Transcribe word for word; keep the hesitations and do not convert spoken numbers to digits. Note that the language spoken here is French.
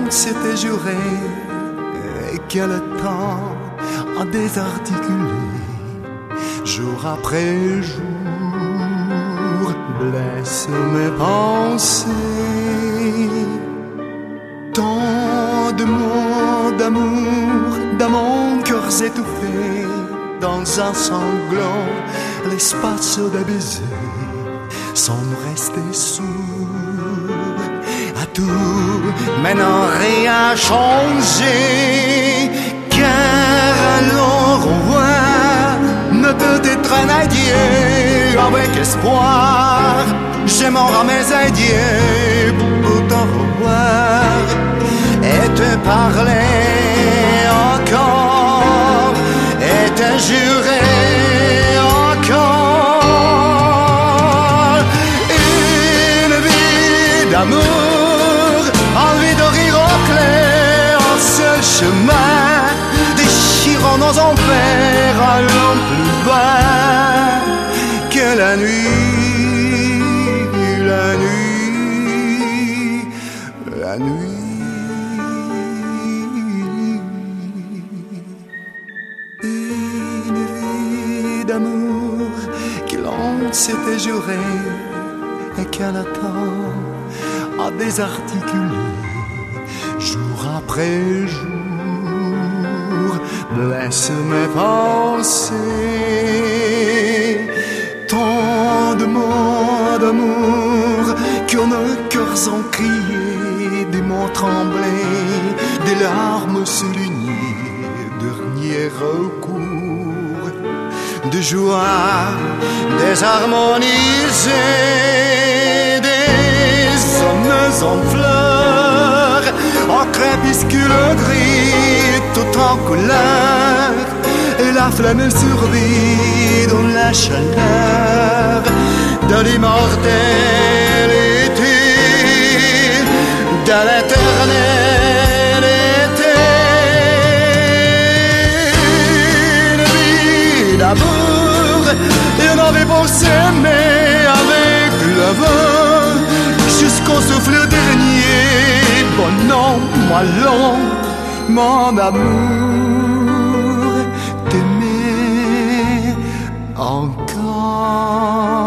s'était juré et que le temps a désarticulé, jour après jour, blesse mes pensées. Tant de mots d'amour, d'amants cœurs étouffés dans un sanglant, l'espace des baisers semble rester sourd à tout, maintenant rien changé, car alors on voit ne peut être un adieu avec espoir. J'ai mort à mes adieux pour t'en revoir et te parler encore et te jurer encore une vie d'amour, envie de rire au clair, un seul chemin, déchirant nos enfers, allant plus bas que la nuit, la nuit, la nuit. Une vie d'amour que l'on s'était juré et qu'un temps a désarticulé, jour après jour, blesse mes pensées. Tant de mots d'amour que nos cœurs ont crié, des mots tremblés, des larmes soulignées, dernier recours de joie désharmonisée, des hommes en fleurs, en crépuscule gris, tout en couleur, et la flamme survit dans la chaleur de l'immortalité, de l'éternité. Une vie d'amour, et on avait pour s'aimer avec le vent jusqu'au souffle dernier. Bon non, moi long, mon amour, t'aimer encore.